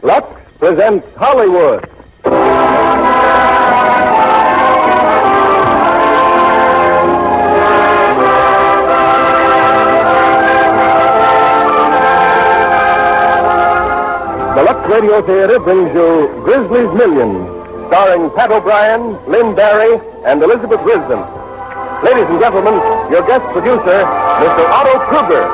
Lux presents Hollywood. The Lux Radio Theater brings you Grizzly's Millions, starring Pat O'Brien, Lynn Barry, and Elizabeth Risden. Ladies and gentlemen, your guest producer, Mr. Otto Kruger.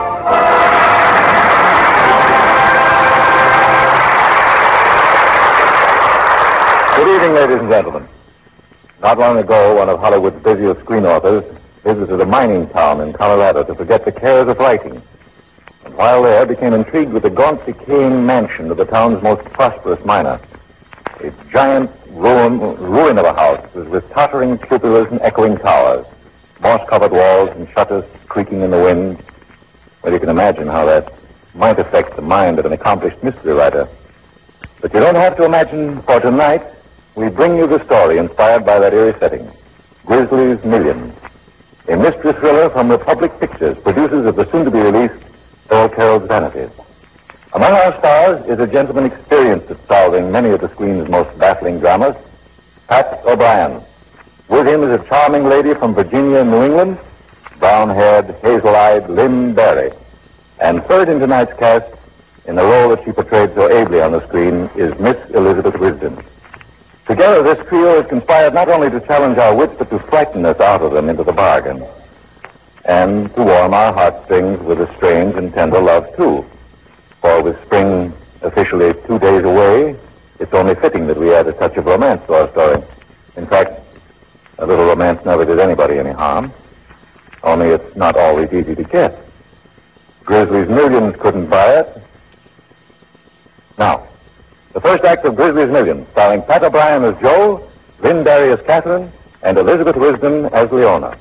Good evening, ladies and gentlemen. Not long ago, one of Hollywood's busiest screen authors visited a mining town in Colorado to forget the cares of writing. And while there, became intrigued with the gaunt, decaying mansion of the town's most prosperous miner. A giant ruin of a house with tottering cupolas and echoing towers, moss-covered walls and shutters creaking in the wind. Well, you can imagine how that might affect the mind of an accomplished mystery writer. But you don't have to imagine, for tonight, we bring you the story inspired by that eerie setting. Grizzly's Millions, a mystery thriller from Republic Pictures, producers of the soon-to-be-released Earl Carroll's Vanities. Among our stars is a gentleman experienced at solving many of the screen's most baffling dramas, Pat O'Brien. With him is a charming lady from Virginia and New England, brown-haired, hazel-eyed Lynn Barry. And third in tonight's cast, in the role that she portrayed so ably on the screen, is Miss Elizabeth Risden. Together, this trio has conspired not only to challenge our wits, but to frighten us out of them into the bargain. And to warm our heartstrings with a strange and tender love, too. For with spring officially 2 days away, it's only fitting that we add a touch of romance to our story. In fact, a little romance never did anybody any harm. Only it's not always easy to get. Grizzly's Millions couldn't buy it. Now, the first act of Grizzly's Millions, starring Pat O'Brien as Joe, Lynn Barry as Catherine, and Elizabeth Risden as Leona.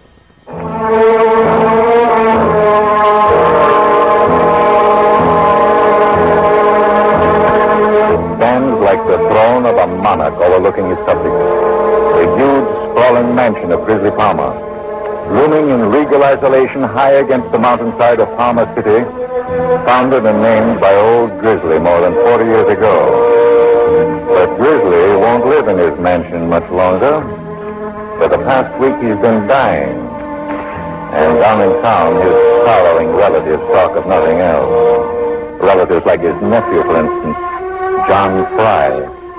Stands like the throne of a monarch overlooking his subjects. The huge, sprawling mansion of Grizzly Palmer, looming in regal isolation high against the mountainside of Palmer City, founded and named by old Grizzly more than 40 years ago. But Grizzly won't live in his mansion much longer. For the past week, he's been dying. And down in town, his sorrowing relatives talk of nothing else. Relatives like his nephew, for instance, John Fry.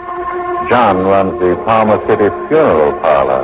John runs the Palmer City Funeral Parlor.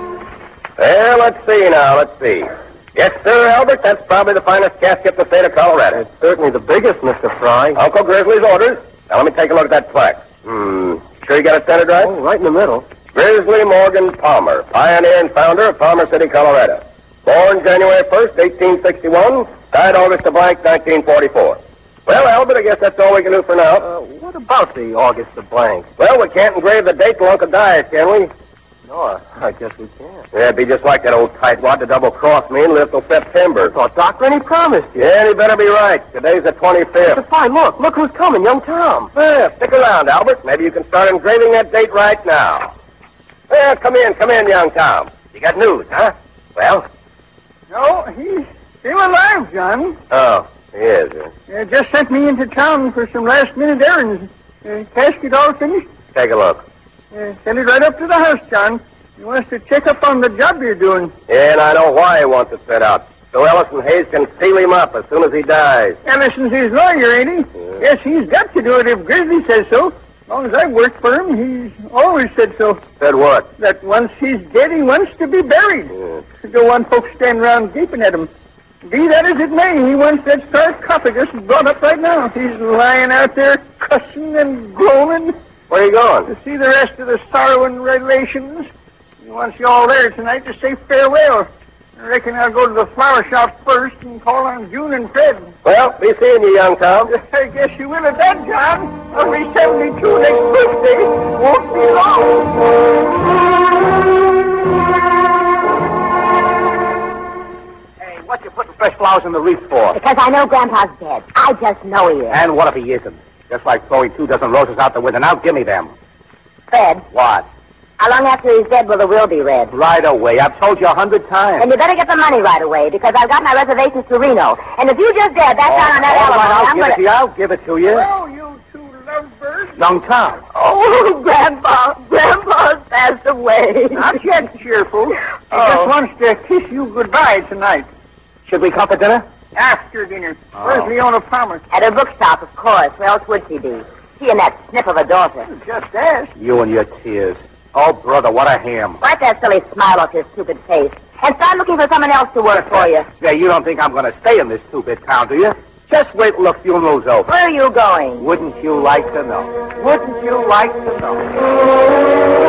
Well, let's see. Yes, sir, Albert, that's probably the finest casket in the state of Colorado. It's certainly the biggest, Mr. Fry. Uncle Grizzly's orders. Now, let me take a look at that plaque. Sure you got it centered right? Oh, right in the middle. Grizzly Morgan Palmer, pioneer and founder of Palmer City, Colorado. Born January 1st, 1861, died August the blank, 1944. Well, Albert, I guess that's all we can do for now. What about the August the blank? Well, we can't engrave the date till Uncle dies, can we? No, I guess we can't. Yeah, it'd be just like that old tightwad to double-cross me and live till September. Oh, Doctor, and he promised you. Yeah, and he better be right. Today's the 25th. Mr. Fine, look who's coming, young Tom. Yeah, stick around, Albert. Maybe you can start engraving that date right now. Well, come in, young Tom. You got news, huh? Well? No, he's still alive, John. Oh, he is, just sent me into town for some last-minute errands. Casket all finished? Take a look. Send it right up to the house, John. He wants to check up on the job you're doing. Yeah, and I know why he wants it set out. So Ellison Hayes can seal him up as soon as he dies. Ellison's his lawyer, ain't he? Yeah. Yes, he's got to do it if Grizzly says so. As long as I've worked for him, he's always said so. Said what? That once he's dead, he wants to be buried. Yeah. Don't want folks standing around gaping at him. Be that as it may, he wants that sarcophagus brought up right now. He's lying out there cussing and groaning. Where are you going? To see the rest of the sorrowing relations. He wants you all there tonight to say farewell. I reckon I'll go to the flower shop first and call on June and Fred. Well, be seeing you, young Tom. I guess you will at that, John. I'll be 72 next birthday. Won't be long. Hey, what you putting fresh flowers in the wreath for? Because I know Grandpa's dead. I just know he is. And what if he isn't? Just like throwing 2 dozen roses out the window. Now give me them. Fred. What? How long after he's dead will the will be read? Right away. I've told you 100 times. And you better get the money right away, because I've got my reservations to Reno. And if you just dare back down on that All right, alibi, I'll give it to you. Well, you two Lovebird. Young Tom. Oh, Grandpa. Grandpa's passed away. Not yet, cheerful. He Oh. just wants to kiss you goodbye tonight. Should we come for dinner? After dinner. Oh. Where's Leona Palmer? At her bookshop, of course. Where else would she be? She and that snip of a daughter. Just ask. You and your tears. Oh, brother, what a ham. Wipe that silly smile off your stupid face. And start looking for someone else to work for you. Yeah, you don't think I'm going to stay in this stupid town, do you? Just wait till the funeral's over. Where are you going? Wouldn't you like to know? Wouldn't you like to know?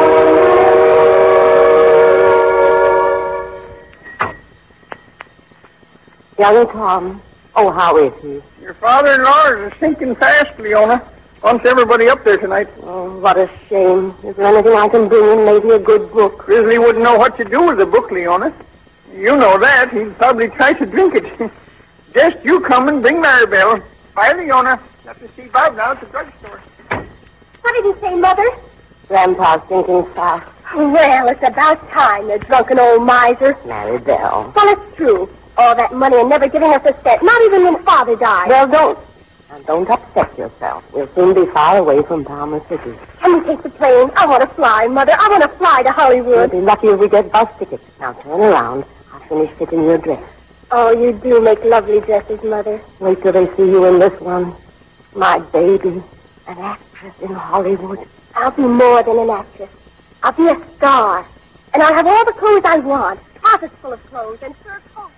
Young Tom. Oh, how is he? Your father-in-law is sinking fast, Leona. Wants everybody up there tonight. Oh, what a shame. Is there anything I can bring in? Maybe a good book. Grizzly wouldn't know what to do with the book, Leona. You know that. He'd probably try to drink it. Just you come and bring Maribel. Bye, Leona. Got to see Bob now at the drugstore. What did he say, Mother? Grandpa's thinking fast. Well, it's about time, you drunken old miser. Maribel. Well, it's true. All that money and never giving us a cent, not even when Father died. Well, don't. Now, don't upset yourself. We'll soon be far away from Palmer City. Can we take the plane? I want to fly, Mother. I want to fly to Hollywood. We'll be lucky if we get bus tickets. Now, turn around. I'll finish fitting your dress. Oh, you do make lovely dresses, Mother. Wait till they see you in this one. My baby. An actress in Hollywood. I'll be more than an actress. I'll be a star. And I'll have all the clothes I want. Closets full of clothes and fur coats.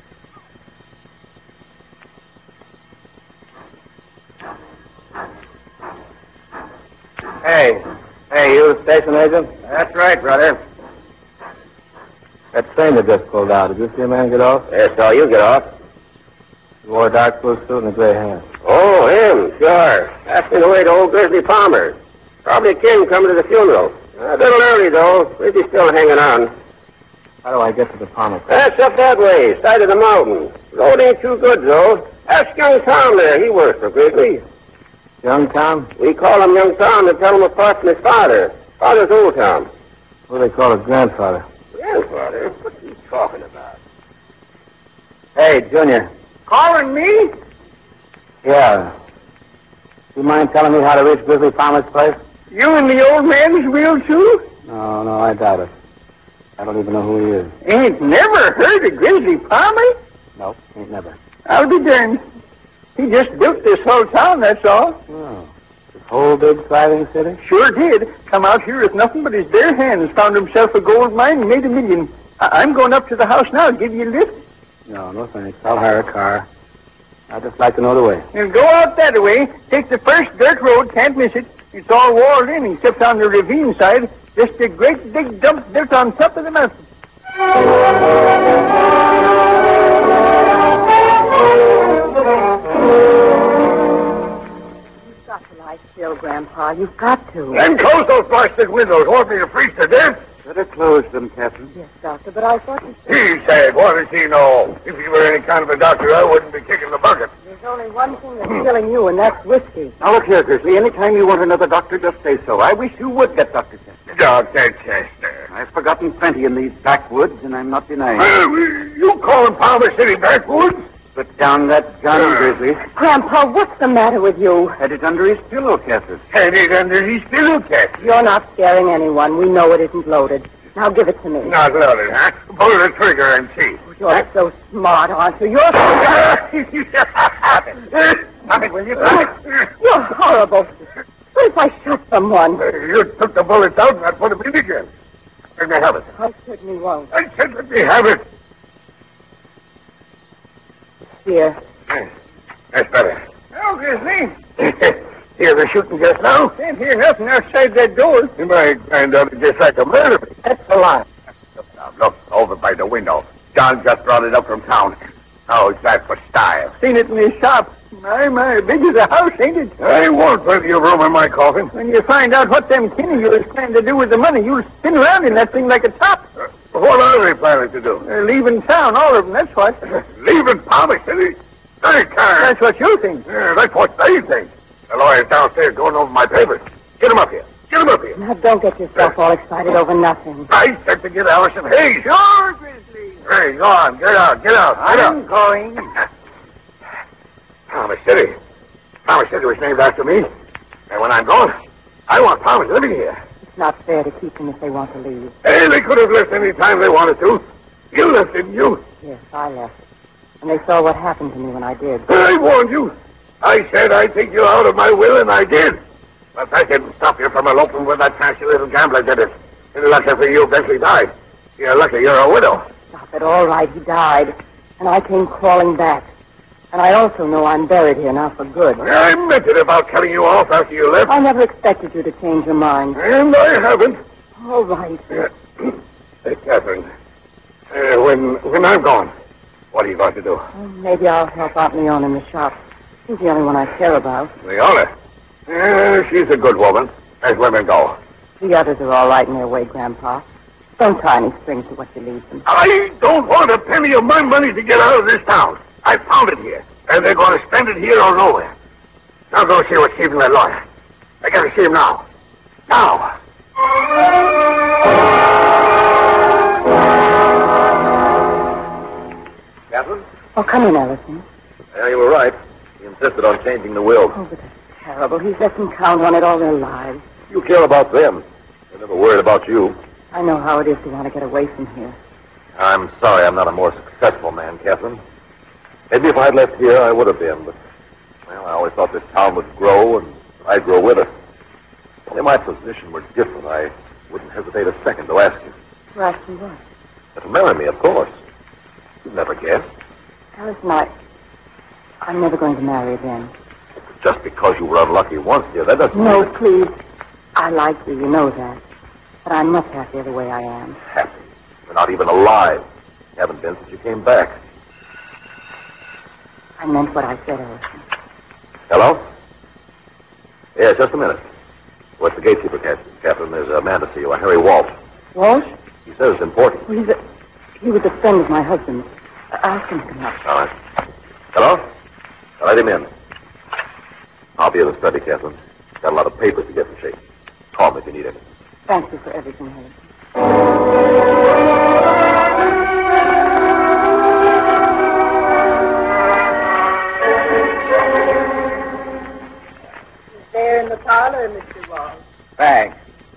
Hey, you the station agent? That's right, brother. That train that just pulled out, did you see a man get off? Yes, so you get off. He wore a dark blue suit and a gray hat. Oh, him, sure. Asking the way to old Grizzly Palmer. Probably a king coming to the funeral. A little early, though. Maybe still hanging on. How do I get to the Palmer? That's up that way, side of the mountain. Road ain't too good, though. Ask young Tom there. He works for Grizzly. Young Tom? We call him young Tom to tell him apart from his father. Father's old Tom. What do they call his grandfather? Grandfather? What's he talking about? Hey, Junior. Calling me? Yeah. Do you mind telling me how to reach Grizzly Palmer's place? You in the old man's wheel, too? No, I doubt it. I don't even know who he is. Ain't never heard of Grizzly Palmer? Nope, ain't never. I'll be darned. He just built this whole town, that's all. Oh. This whole big thriving city? Sure did. Come out here with nothing but his bare hands. Found himself a gold mine and made $1 million. I'm going up to the house now. Give you a lift. No, thanks. I'll hire a car. I'd just like to know the way. Now go out that way. Take the first dirt road. Can't miss it. It's all walled in except on the ravine side. Just a great big dump built on top of the mountain. You've got to lie still, Grandpa. You've got to. Then close those blasted windows. Won't be to freeze to death. Better close them, Captain. Yes, Doctor, but I thought you said... He said, what does he know? If he were any kind of a doctor, I wouldn't be kicking the bucket. There's only one thing that's killing you, and that's whiskey. Now, look here, Grizzly. Anytime you want another doctor, just say so. I wish you would get Dr. Chester. Dr. Chester. I've forgotten plenty in these backwoods, and I'm not denying it. Well, you calling Palmer City backwoods? Put down that gun, Grizzly. Grandpa, what's the matter with you? Had it under his pillow, Cassis. Had it under his pillowcase. You're not scaring anyone. We know it isn't loaded. Now give it to me. Not loaded, huh? Pull the trigger and see. You're so smart, aren't you? You're Stop it, will you? You're horrible. What if I shot someone? You took the bullets out and I put them in again. Let me have it. I certainly won't. I said let me have it. Here. That's better. Oh, Grizzly. Hear the shooting just now? Can't hear nothing outside that door. My granddaughter just tried to murder me. That's the line. Look, over by the window. John just brought it up from town. How's that for style? Seen it in his shop. My, big as a house, ain't it? I won't plenty of room in my coffin. When you find out what them Kinney is planning to do with the money, you'll spin around in that thing like a top. What are they planning to do? They're leaving town, all of them, that's what. Leaving Palmer City? They can't. That's what you think. Yeah, that's what they think. The lawyer's downstairs going over my papers. Get him up here. Get him up here. Now, don't get yourself all excited over nothing. I said to get Allison Hayes. Sure, Grizzly. Hey, go on. Get out. I'm going. Palmer City. Palmer City was named after me. And when I'm gone, I want Palmer living here. It's not fair to keep them if they want to leave. Hey, they could have left any time they wanted to. You left, didn't you? Yes, I left. And they saw what happened to me when I did. I warned you. I said I'd take you out of my will, and I did. But that didn't stop you from eloping with that trashy little gambler, did it? And lucky for you, Bentley died. You're lucky you're a widow. Stop it. All right, he died. And I came crawling back. And I also know I'm buried here now for good. I meant it about cutting you off after you left. I never expected you to change your mind. And I haven't. All right. Hey, Catherine, when I'm gone, what are you going to do? Well, maybe I'll help Aunt Leona in the shop. She's the only one I care about. Leona? She's a good woman, as women go. The others are all right in their way, Grandpa. Don't tie any strings to what you leave them. I don't want a penny of my money to get out of this town. I found it here, and they're going to spend it here or nowhere. Now go see what's keeping that lawyer. I got to see him now. Now. Catherine? Oh, come in, Ellison. Yeah, you were right. He insisted on changing the will. Oh, but that's terrible. He's let them count on it all their lives. You care about them. They're never worried about you. I know how it is to want to get away from here. I'm sorry I'm not a more successful man, Catherine. Maybe if I'd left here, I would have been, but, well, I always thought this town would grow, and I'd grow with it. If only my position were different, I wouldn't hesitate a second to ask you. To ask you what? To marry me, of course. You'd never guess. Ellison, I'm never going to marry again. Just because you were unlucky once, dear, that doesn't No, mean... please. I like you, you know that. But I'm much happier the way I am. Happy. You're not even alive. You haven't been since you came back. I meant what I said, Ellison. Hello? Yes, just a minute. What's the gatekeeper, Catherine? There's a man to see you, a Harry Walsh. Walsh? He says it's important. Well, he was a friend of my husband's. Ask him to come up. All right. Hello? Let him in. I'll be in the study, Catherine. Got a lot of papers to get in shape. Call me if you need anything. Thank you for everything, Ellison. There in the parlor, Mr. Walsh. Thanks.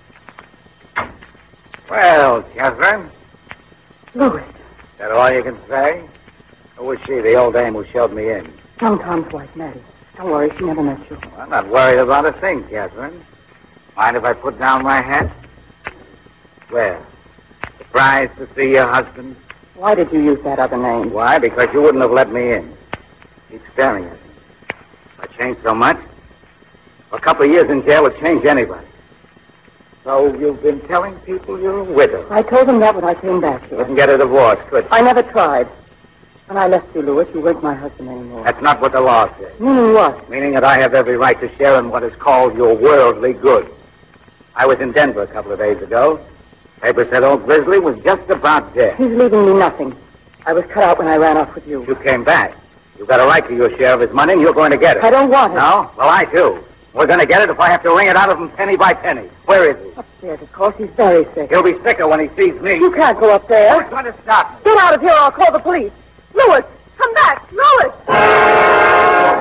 Well, Catherine, Louis. is that all you can say? Who was she, the old dame who showed me in? Young Tom's wife, Mattie. Don't worry, she never met you. I'm not worried about a thing, Catherine. Mind if I put down my hat? Well, surprised to see your husband? Why did you use that other name? Why? Because you wouldn't have let me in. Keep staring at me. I changed so much. A couple of years in jail would change anybody. So you've been telling people you're a widow. I told them that when I came back here. Couldn't get a divorce, could you? I never tried. When I left you, Louis, you weren't my husband anymore. That's not what the law says. Meaning what? Meaning that I have every right to share in what is called your worldly goods. I was in Denver a couple of days ago. Paper said old Grizzly was just about dead. He's leaving me nothing. I was cut out when I ran off with you. You came back. You've got a right to your share of his money, and you're going to get it. I don't want it. No? Well, I do. We're going to get it if I have to wring it out of him penny by penny. Where is he? Upstairs, of course. He's very sick. He'll be sicker when he sees me. You can't go up there. Who's going to stop me? Get out of here or I'll call the police. Louis, come back. Louis!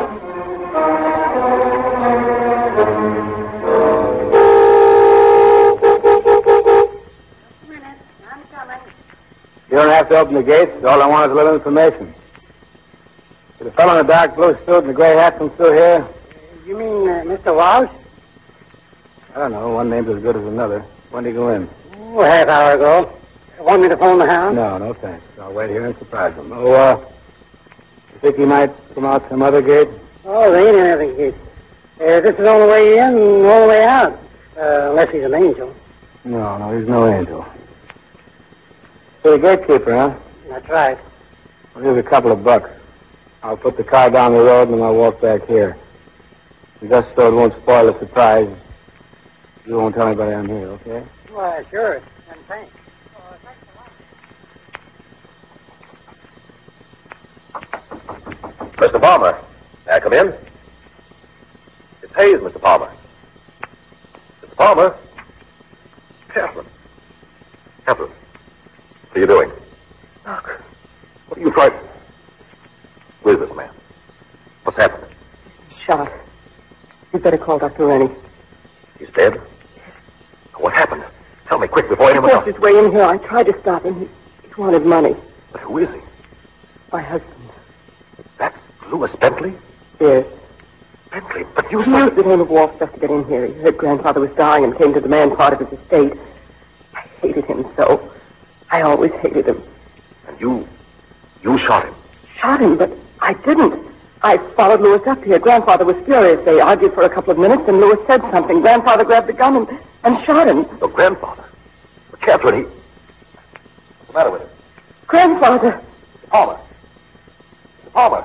You don't have to open the gates. All I want is a little information. Did the fellow in the dark blue suit and the gray hat come through here? You mean Mr. Walsh? I don't know. One name's as good as another. When did he go in? Oh, half hour ago. Want me to phone the house? No, thanks. I'll wait here and surprise him. Oh, you think he might come out some other gate? Oh, there ain't another gate. This is the only way in and the only way out. Unless he's an angel. No, he's no angel. So the gatekeeper, huh? That's right. Well, here's a couple of bucks. I'll put the car down the road and then I'll walk back here. And just so it won't spoil the surprise, you won't tell anybody I'm here, okay? Well, sure. And thanks. Mr. Palmer. May I come in? It's Hayes, Mr. Palmer. Mr. Palmer? Catherine. Catherine. What are you doing? Look, What are you frightened? Who is this man? What's happening? shot. You'd better call Dr. Rennie. He's dead? What happened? Tell me quick before anyone else... He forced his way in here. I tried to stop him. He wanted money. But who is he? My husband. That's Louis Bentley? Yes. Bentley, but you He said... used the name of Wall stuff to get in here. He heard Grandfather was dying and came to demand part of his estate. I hated him so. I always hated him. And you shot him? Shot him, but I didn't. I followed Louis up here. Grandfather was furious. They argued for a couple of minutes, and Louis said something. Grandfather grabbed the gun and shot him. Your grandfather? But Catherine, What's the matter with him? Grandfather. Palmer. Palmer.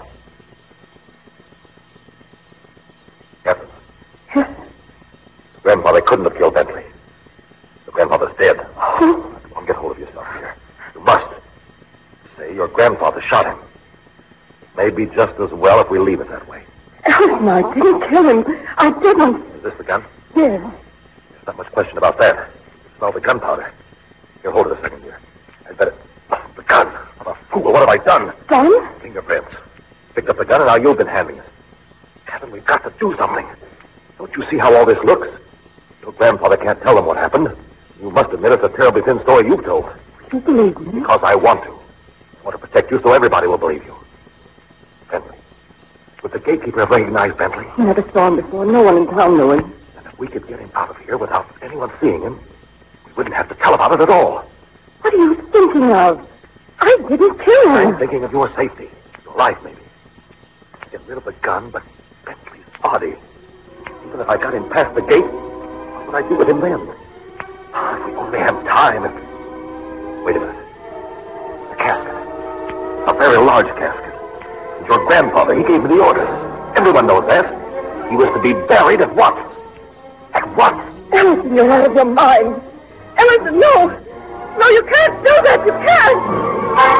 Catherine. Yes. Grandfather couldn't have killed Bentley. Your grandfather's dead. Oh. Come on, get hold of yourself here. You must. Say your grandfather shot him. It may be just as well if we leave it that way. Ellison, I didn't kill him. I didn't. Is this the gun? Yes. There's not much question about that. Smell the gunpowder. Here, hold it a second here. I'd better... The gun. I'm a fool. What have I done? Gun? Fingerprints. Picked up the gun and now you've been handling it. Haven't we got to do something? Don't you see how all this looks? Your grandfather can't tell them what happened. You must admit it's a terribly thin story you've told. You believe me? Because I want to. I want to protect you so everybody will believe you. Bentley. Would the gatekeeper have recognized Bentley? I never saw him before. No one in town knew him. And if we could get him out of here without anyone seeing him, we wouldn't have to tell about it at all. What are you thinking of? I didn't kill him. I'm thinking of your safety. Your life, maybe. Get rid of the gun, but Bentley's body. Even if I got him past the gate, what would I do with him then? If we only had time. Wait a minute. A casket. A very large casket. And your grandfather, he gave me the orders. Everyone knows that. He was to be buried at once. At once. Ellison, you're out of your mind. Ellison, no. No, you can't do that. You can't.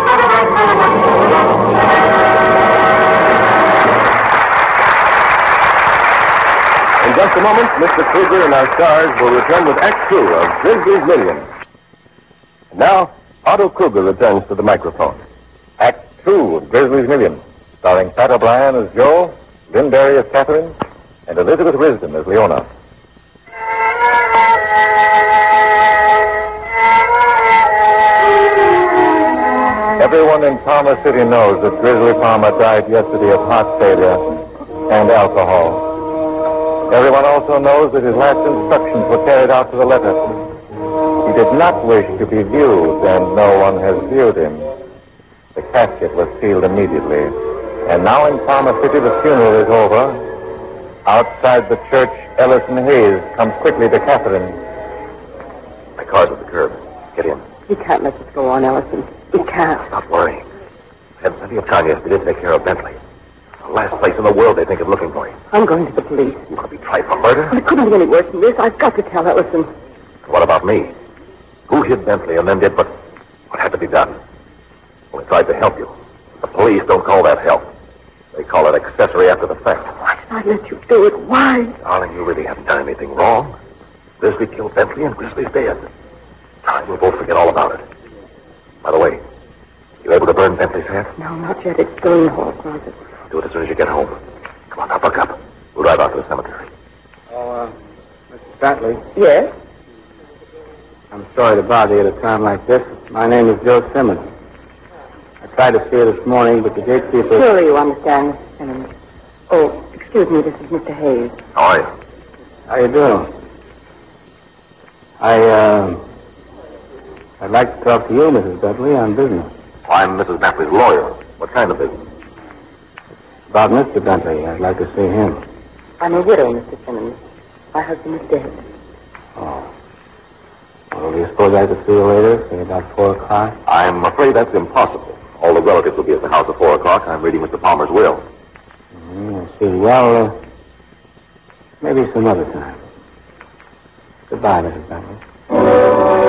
In just a moment, Mr. Kruger and our stars will return with Act 2 of Grizzly's Million. And now, Otto Kruger returns to the microphone. Act 2 of Grizzly's Million, starring Pat O'Brien as Joe, Lynn Berry as Catherine, and Elizabeth Risdon as Leona. Everyone in Palmer City knows that Grizzly Palmer died yesterday of heart failure and alcohol. Everyone also knows that his last instructions were carried out to the letter. He did not wish to be viewed, and no one has viewed him. The casket was sealed immediately. And now in Palmer City, the funeral is over. Outside the church, Ellison Hayes comes quickly to Catherine. My car's at the curb. Get in. You can't let this go on, Ellison. You can't. Stop worrying. I had plenty of time yesterday to take care of Bentley. The last place in the world they think of looking for him. I'm going to the police. You want to be tried for murder? It couldn't be any worse than this. I've got to tell Ellison. What about me? Who hid Bentley and then did what had to be done? Well, I tried to help you. The police don't call that help. They call it accessory after the fact. Why did I let you do it? Why? Darling, you really haven't done anything wrong. Grizzly killed Bentley and Grizzly's dead. Time we'll both forget all about it. By the way, you able to burn Bentley's hat? No, not yet. It's still in the hall closet. Do it as soon as you get home. Come on, now, buck up. We'll drive out to the cemetery. Oh, Mrs. Bentley, Yes? I'm sorry to bother you at a time like this. My name is Joe Simmons. I tried to see you this morning, but the gatekeeper... Surely you understand, Mr. Simmons. Oh, excuse me, this is Mr. Hayes. How are you? How you doing? I'd like to talk to you, Mrs. Bentley, on business. I'm Mrs. Bentley's lawyer. What kind of business? About Mr. Bentley. I'd like to see him. I'm a widow, Mr. Simmons. My husband is dead. Oh. Well, do you suppose I could see you later, say about 4 o'clock? I'm afraid that's impossible. All the relatives will be at the house at 4 o'clock. I'm reading Mr. Palmer's will. I see. Well, maybe some other time. Goodbye, Mrs. Bentley.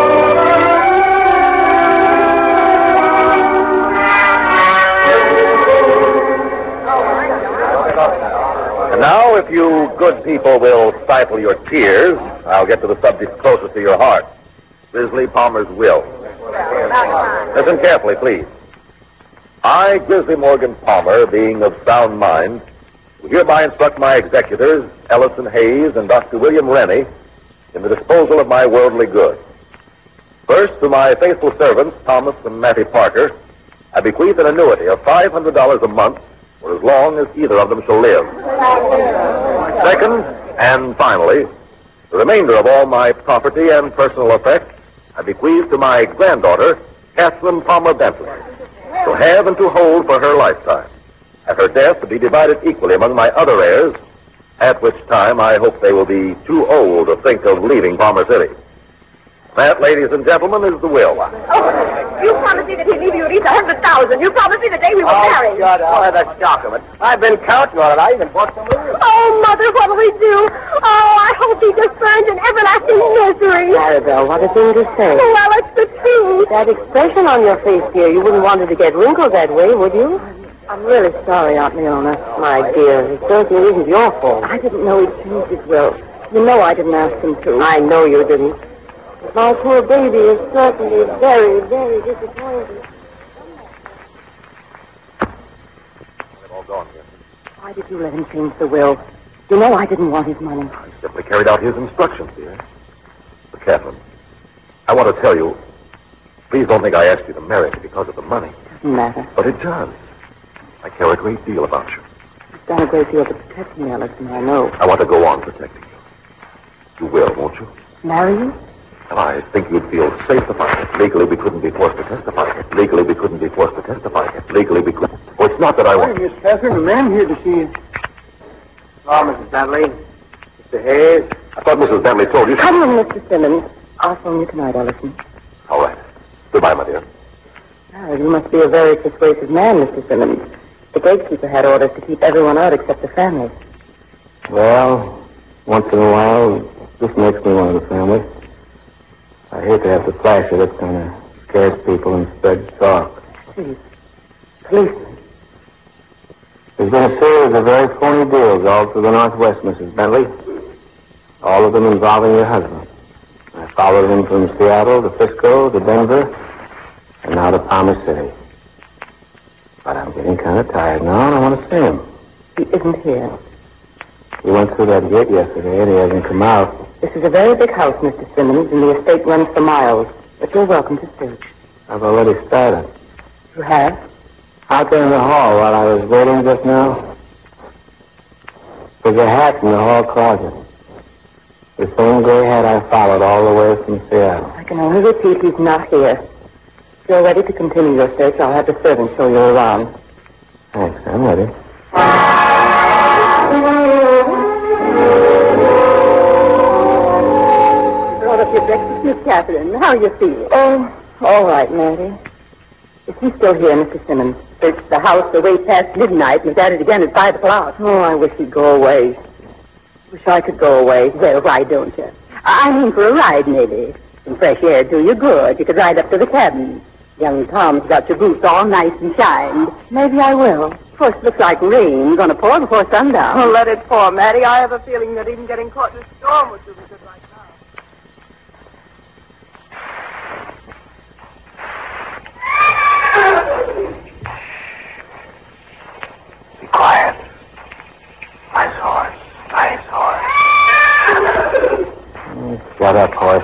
And now, if you good people will stifle your tears, I'll get to the subject closest to your heart. Grizzly Palmer's will. Listen carefully, please. I, Grizzly Morgan Palmer, being of sound mind, to hereby instruct my executors, Ellison Hayes and Dr. William Rennie, in the disposal of my worldly goods. First, to my faithful servants, Thomas and Mattie Parker, I bequeath an annuity of $500 a month for as long as either of them shall live. Second, and finally, the remainder of all my property and personal effects I bequeath to my granddaughter, Catherine Palmer Bentley, to have and to hold for her lifetime. At her death, to be divided equally among my other heirs, at which time I hope they will be too old to think of leaving Palmer City. That, ladies and gentlemen, is the will. Oh, you promised me that he'd leave you at least $100,000. You promised me the day we were married. Shut up. Oh, the shock of it. I've been counting on it. I even bought some of it. Oh, Mother, what'll we do? Oh, I hope he just burns in everlasting misery. Maribel, what a thing to say. Well, it's the truth. That expression on your face, dear, you wouldn't want it to get wrinkled that way, would you? I'm really sorry, Aunt Leona. My dear, it certainly isn't your fault. I didn't know he'd changed his will. You know I didn't ask him to. I know you didn't. My poor baby is certainly very, very disappointed. They've all gone, yes. Why did you let him change the will? You know I didn't want his money. I simply carried out his instructions, dear. But, Catherine, I want to tell you, please don't think I asked you to marry me because of the money. Doesn't matter. But it does. I care a great deal about you. You've done a great deal to protect me, Ellison, I know. I want to go on protecting you. You will, won't you? Marry you? And I think you'd feel safe about it. Legally, we couldn't be forced to testify. Legally, we couldn't be forced to testify. Legally, we couldn't. Well, it's not that I want... Miss Catherine, a man here to see you. Oh, Mrs. Bentley. Mr. Hayes. I thought Mrs. Bentley told you... Come in, Mr. Simmons. I'll phone you tonight, Ellison. All right. Goodbye, my dear. Oh, you must be a very persuasive man, Mr. Simmons. The gatekeeper had orders to keep everyone out except the family. Well, once in a while, this makes me one of the family. I hate to have to flash it. It kind of scares people and spreads talk. Please. Policeman. There's been a series of very phony deals all through the Northwest, Mrs. Bentley. All of them involving your husband. I followed him from Seattle to Frisco to Denver and now to Palmer City. But I'm getting kind of tired now and I want to see him. He isn't here. He went through that gate yesterday and he hasn't come out. This is a very big house, Mr. Simmons, and the estate runs for miles. But you're welcome to search. I've already started. You have? Out there in the hall while I was waiting just now, there's a hat in the hall closet. The same gray hat I followed all the way from Seattle. I can only repeat he's not here. If you're ready to continue your search, I'll have the servant show you around. Thanks, I'm ready. Brought up your breakfast, Miss Catherine. How are you feeling? Oh, all right, Mattie. Is he still here, Mr. Simmons? Searched the house the way past midnight and was at it again at 5 o'clock. Oh, I wish he'd go away. Wish I could go away. Well, why don't you? I mean for a ride, maybe. Some fresh air do you good. You could ride up to the cabin. Young Tom's got your boots all nice and shined. Maybe I will. Of course, it looks like rain. Gonna pour before sundown. Oh, let it pour, Mattie. I have a feeling that even getting caught in a storm would do me good right now. Be quiet. Nice horse. Nice horse. Shut up, horse.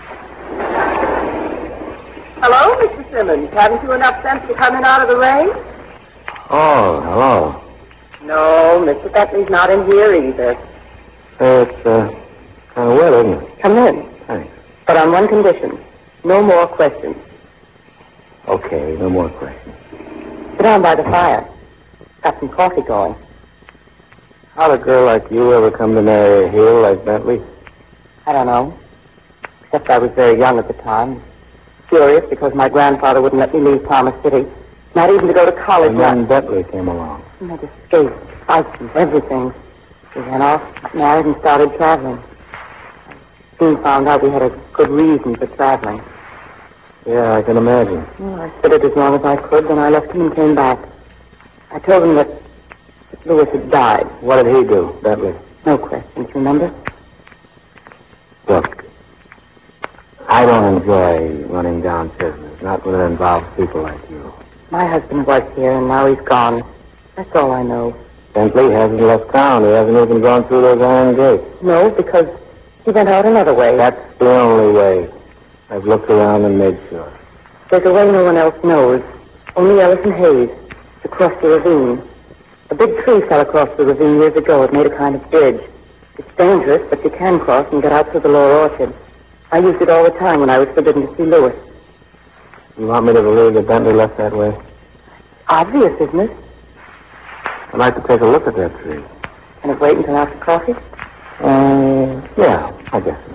Hello, Mr. Simmons. Haven't you enough sense to come in out of the rain? Oh, hello. No, Mr. Bentley's not in here either. It's kind of wet, isn't it? Come in. Thanks. But on one condition. No more questions. Okay, no more questions. Sit down by the fire. Got some coffee going. How'd a girl like you ever come to marry a hero like Bentley? I don't know. Except I was very young at the time. Furious because my grandfather wouldn't let me leave Palmer City. Not even to go to college. And then Bentley came along. He had escaped, fights and everything. We went off, married, and started traveling. I soon found out we had a good reason for traveling. Yeah, I can imagine. Well, I stood it as long as I could, then I left him and came back. I told him that Lewis had died. What did he do, Bentley? No questions, remember? Look, I don't enjoy running down prisoners, not when it involves people like you. My husband was here, and now he's gone. That's all I know. Bentley hasn't left town. He hasn't even gone through those iron gates. No, because he went out another way. That's the only way. I've looked around and made sure. There's a way no one else knows. Only Ellison Hayes. To cross the ravine. A big tree fell across the ravine years ago. It made a kind of bridge. It's dangerous, but you can cross and get out through the lower orchard. I used it all the time when I was forbidden to see Lewis. You want me to believe that Bentley left that way? Obvious, isn't it? I'd like to take a look at that tree. Can it wait until after coffee? Yeah, I guess so.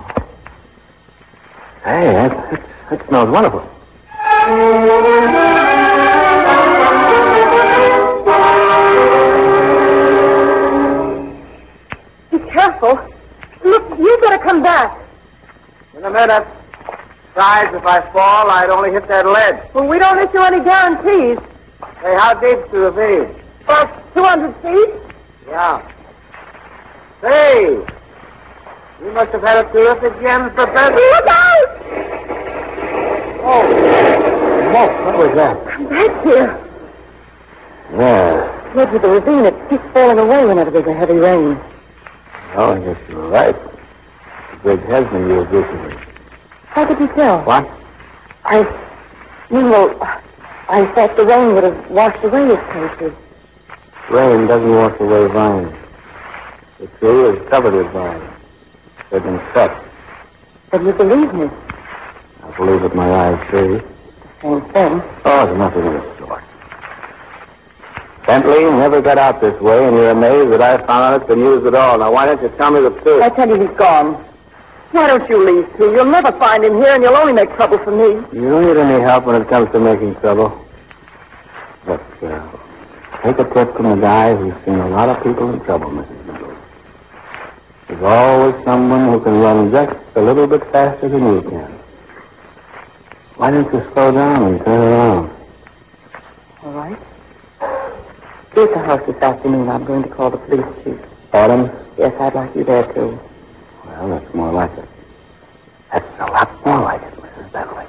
Hey, that smells wonderful. Be careful. Look, you better come back. In a minute. Besides, if I fall, I'd only hit that ledge. Well, we don't issue any guarantees. Hey, how deep's the ravine? About 200 feet. Yeah. Say, you must have had a terrific jam for Bentley. Look out! Oh. What was that? Come back here. Yeah. The edge of the ravine, it keeps falling away whenever there's a heavy rain. Oh, I guess you're right. The bridge has been used recently. How could you tell? What? I thought the rain would have washed away his places. Rain doesn't wash away vines. The tree is covered with vines. They've been cut. But you believe me. I believe what my eyes see. Same thing. Oh, there's nothing of the sort. Bentley never got out this way, and you're amazed that I found out it's been used at all. Now, why don't you tell me the truth? I tell you he's gone. Why don't you leave, too? You'll never find him here, and you'll only make trouble for me. You don't need any help when it comes to making trouble. But, take a tip from a guy who's seen a lot of people in trouble, Mrs. Mendel. There's always someone who can run just a little bit faster than you can. Why don't you slow down and turn around? All right. Be at the house this afternoon. I'm going to call the police chief. Autumn? Yes, I'd like you there, too. Well, that's more like it. That's a lot more like it, Mrs. Bentley.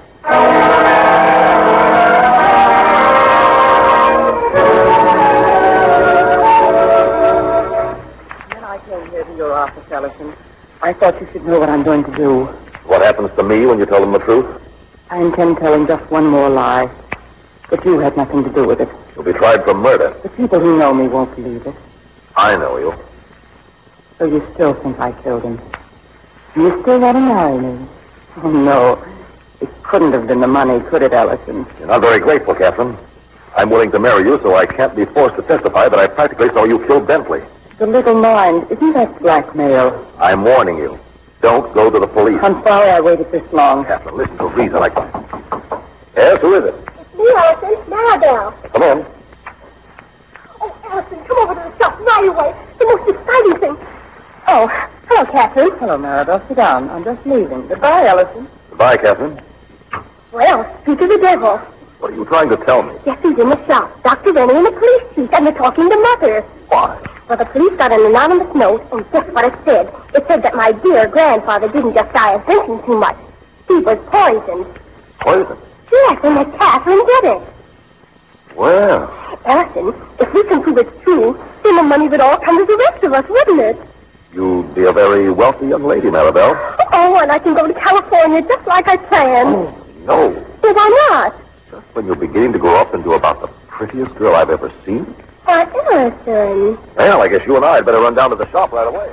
When I came here to your office, Ellison, I thought you should know what I'm going to do. What happens to me when you tell them the truth? I intend telling just one more lie. That you had nothing to do with it. You'll be tried for murder. The people who know me won't believe it. I know you. So you still think I killed him? You still want to marry me? Oh, no. It couldn't have been the money, could it, Ellison? You're not very grateful, Catherine. I'm willing to marry you, so I can't be forced to testify that I practically saw you kill Bentley. The little mind, isn't that blackmail? I'm warning you. Don't go to the police. I'm sorry I waited this long. Catherine, listen to reason. Yes, who is it? Me, Ellison. Maribel. Come in. Oh, Ellison, come over to the shop right away. The most exciting thing. Oh, hello, Catherine. Hello, Maribel. Sit down. I'm just leaving. Goodbye, Ellison. Goodbye, Catherine. Well, speak of the devil. What are you trying to tell me? Yes, he's in the shop. Dr. Rennie and the police chief, and they're talking to Mother. Why? Well, the police got an anonymous note, and guess what it said? It said that my dear grandfather didn't just die of drinking too much. He was poisoned. Poison? Yes, and that Catherine did it. Well. Ellison, if we can prove it's true, then the money would all come to the rest of us, wouldn't it? You'd be a very wealthy young lady, Maribel. Oh, and I can go to California just like I planned. Oh, no. Well, why not? Just when you're beginning to grow up into about the prettiest girl I've ever seen. Why, Ellison. Well, I guess you and I had better run down to the shop right away.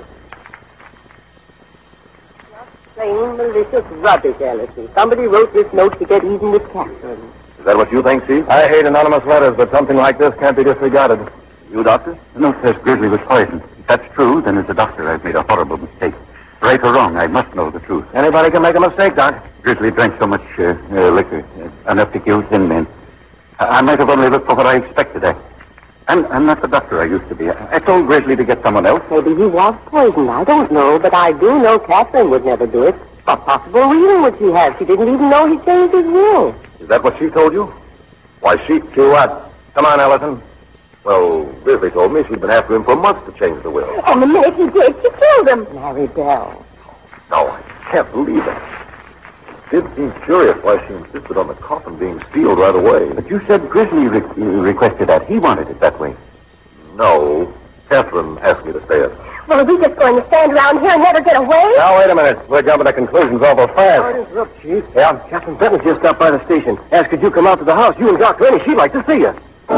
Plain, malicious rubbish, Ellison. Somebody wrote this note to get even with Catherine. Is that what you think, Chief? I hate anonymous letters, but something like this can't be disregarded. You, Doctor? The note says Grizzly was poisoned. If that's true, then as a doctor, I've made a horrible mistake. Right or wrong, I must know the truth. Anybody can make a mistake, Doc. Grizzly drank so much liquor, enough to kill 10 men. I might have only looked for what I expected. I'm not the doctor I used to be. I told Grizzly to get someone else. Maybe he was poisoned. I don't know, but I do know Catherine would never do it. What possible reason would she have? She didn't even know he changed his will. Is that what she told you? Why, she what? Come on, Ellison. Well, Grizzly told me she'd been after him for months to change the will. And the minute he did, she killed him. Maribel. No, I can't believe it. It did seem curious why she insisted on the coffin being sealed right away. But you said Grizzly requested that. He wanted it that way. No. Catherine asked me to stay in. Well, are we just going to stand around here and never get away? Now, wait a minute. We're jumping to conclusions awful fast. Sorry to interrupt, Chief. Yeah? Captain Benton just stopped by the station. Asked could you come out to the house. You and Dr. Rennie, she'd like to see you.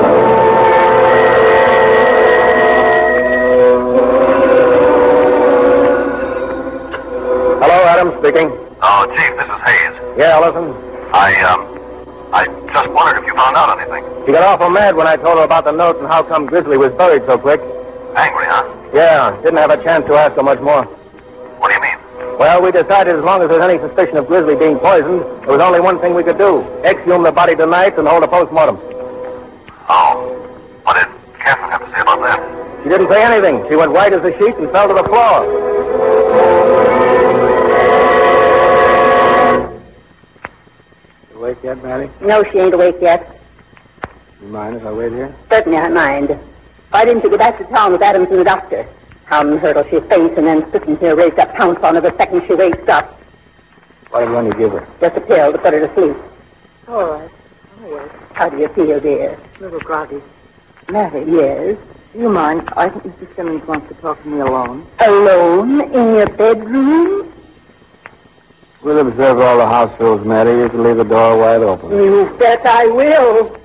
Hello, Adam speaking. Oh, Chief, this is Hayes. Yeah, listen. I just wondered if you found out anything. She got awful mad when I told her about the note and how come Grizzly was buried so quick. Angry, huh? Yeah, didn't have a chance to ask her much more. What do you mean? Well, we decided as long as there's any suspicion of Grizzly being poisoned, there was only one thing we could do. Exhume the body tonight and hold a postmortem. Oh. What did Catherine have to say about that? She didn't say anything. She went white as a sheet and fell to the floor. Awake yet, Matty? No, she ain't awake yet. You mind if I wait here? Certainly I mind. Why didn't you go back to town with Adams and the doctor? How in hurdle she faints and then sitting here raised up pounce on her the second she wakes up. What are you going to give her? Just a pill to put her to sleep. All right. I'll wait. How do you feel, dear? A little groggy. Matty, yes. Do you mind? I think Mr. Simmons wants to talk to me alone. Alone in your bedroom? We'll observe all the house rules, Matty. You can leave the door wide open. You bet I will.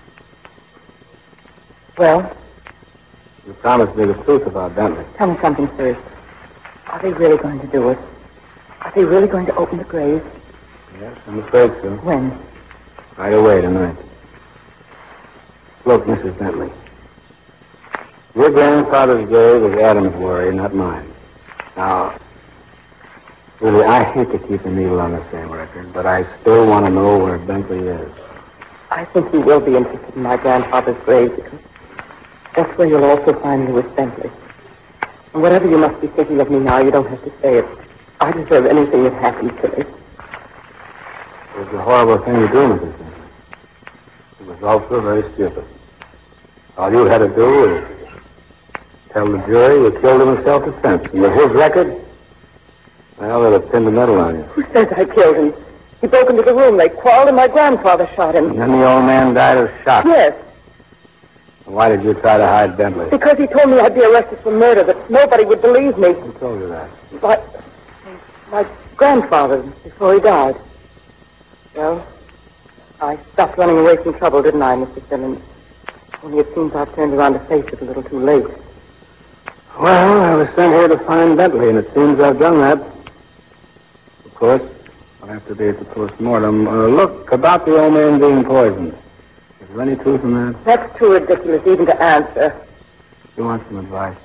Well, You promised me the truth about Bentley. tell me something first. Are they really going to do it? Are they really going to open the grave? Yes, I'm afraid so. When? Right away tonight. Look, Mrs. Bentley. Your grandfather's grave was Adam's worry, not mine. Now, really, I hate to keep the needle on the same record, but I still want to know where Bentley is. I think you will be interested in my grandfather's grave because that's where you'll also find Louis Bentley. And whatever you must be thinking of me now, you don't have to say it. I deserve anything that happens to me. It was a horrible thing to do, Mrs. Bentley. It was also very stupid. All you had to do was tell the jury you killed him in self-defense. And with his record, well, they'd have pinned a medal on you. Who says I killed him? He broke into the room. They quarreled and my grandfather shot him. And then the old man died of shock. Yes, And why did you try to hide Bentley? because he told me I'd be arrested for murder, that nobody would believe me. Who told you that? My grandfather, before he died. Well, I stopped running away from trouble, didn't I, Mr. Simmons? Only it seems I've turned around to face it a little too late. Well, I was sent here to find Bentley, and it seems I've done that. Of course, I'll have to be at the post-mortem. Look, about the old man being poisoned. Is there any truth in that? That's too ridiculous even to answer. You want some advice?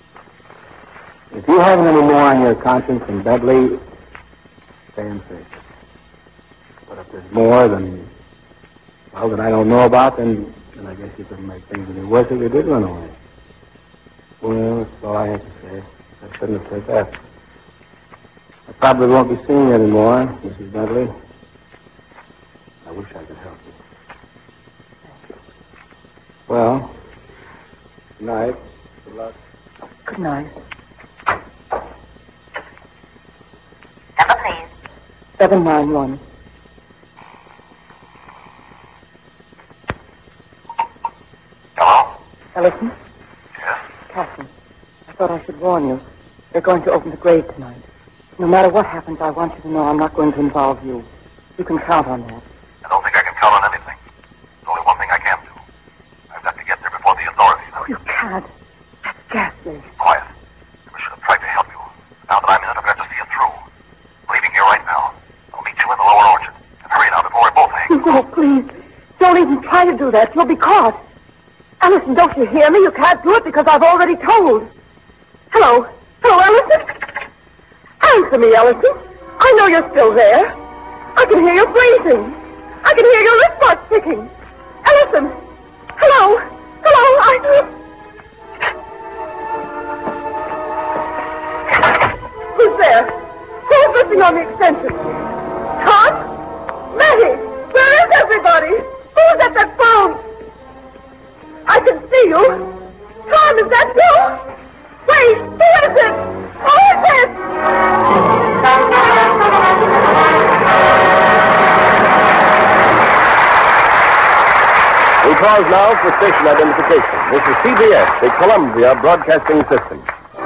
If you haven't any more on your conscience than Bentley, stay in faith. But if there's more than, well, that I don't know about, then I guess you couldn't make things any worse if you did run away. Well, that's all I have to say. I shouldn't have said that. I probably won't be seeing you anymore, Mrs. Bentley. I wish I could help you. Well, good night. Good luck. Good night. Number, please. 791. Hello? Ellison? Yes? Catherine, I thought I should warn you. They're going to open the grave tonight. No matter what happens, I want you to know I'm not going to involve you. You can count on that. I don't think I can count on anything. There's only one thing I can do. I've got to get there before the authorities. Oh, you can't. That's ghastly. Quiet. I should have tried to help you. Now that I'm in it, I've got to see it through. I'm leaving here right now. I'll meet you in the lower orchard. And hurry now before we both hang. No, please. Don't even try to do that. You'll be caught. Ellison, don't you hear me? You can't do it because I've already told. Hello. Hello, Ellison? Answer me, Ellison. I know you're still there. I can hear you breathing. I can hear your wristwatch ticking. Ellison. Hello. Hello. Who's there? Who's listening on the extension? Tom? Matty? Where is everybody? Who's at that phone? I can see you. Tom, is that you? Wait, who is it? Who is it? We pause now for station identification. This is CBS, the Columbia Broadcasting System.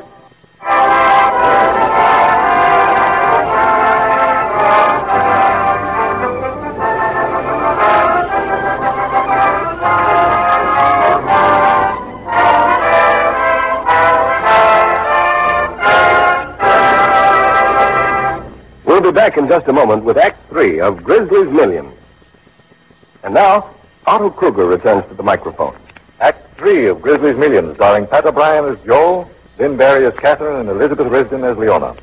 We'll be back in just a moment with Act 3 of Grizzly's Million. And now, Otto Kruger returns to the microphone. Act 3 of Grizzly's Million, starring Pat O'Brien as Joe, Lynn Barry as Catherine, and Elizabeth Risden as Leona.